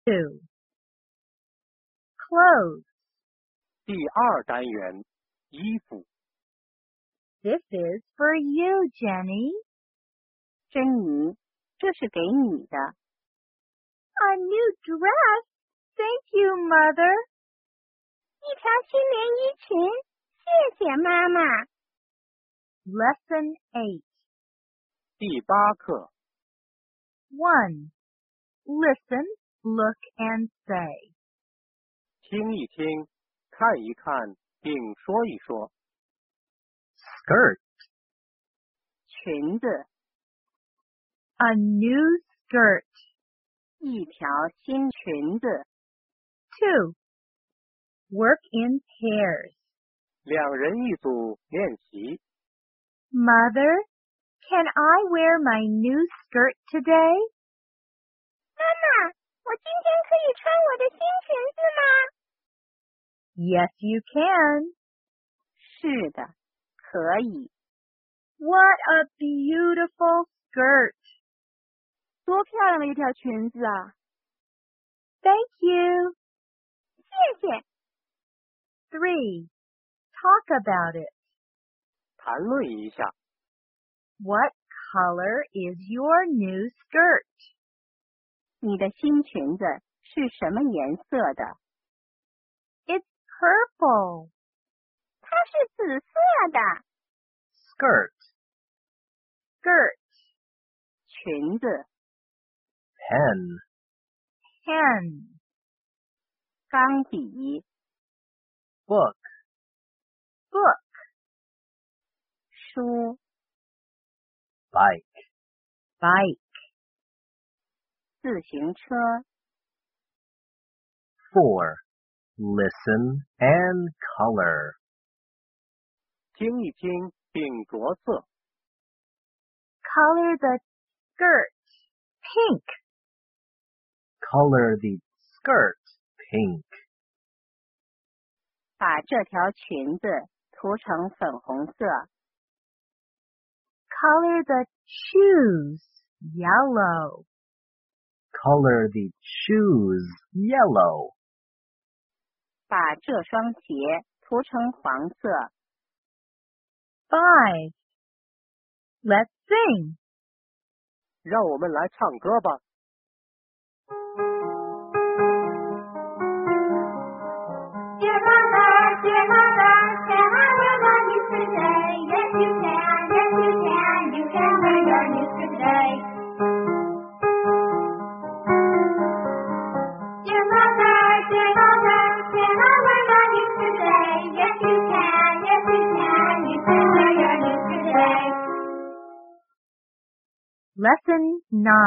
2. Clothes. 第二单元，衣服。 This is for you, Jenny. 珍妮，这是给你的。 A new dress. Thank you, Mother. 一条新连衣裙，谢谢妈妈。 Lesson 8. 第8课。 1. Listen, look, and say. 听一听，看一看，并说一说。 Skirt. 裙子， A new skirt. 一条新裙子。 2. Work in pairs. 两人一组练习。 Mother, can I wear my new skirt today? 妈妈，我今天可以穿我的新裙子吗？ Yes, you can. 是的，可以。 What a beautiful skirt. 多漂亮的一条裙子啊！ Thank you. 谢谢。 3. Talk about it. 谈论一下。 What color is your new skirt? 你的新裙子是什么颜色的？ It's purple. 它是紫色的。 Skirt. Skirt. 裙子。 Pen. Pen. 钢笔。 Book. Book. 书。 Bike. Bike. 自行车。 4. Listen and color. 听一听，并着色。 Color the skirt pink. Color the skirt pink. 把这条裙子涂成粉红色。 Color the shoes yellow. Color the shoes yellow. 把这双鞋涂成黄色。 5. Let's sing. 让我们来唱歌吧。 Dear mother, can I wear my new skirt today? Yes, you can, you can wear your new skirt today. Dear mother, can I wear my new skirt today? Yes, you can, you can wear your new skirt today. Lesson 9.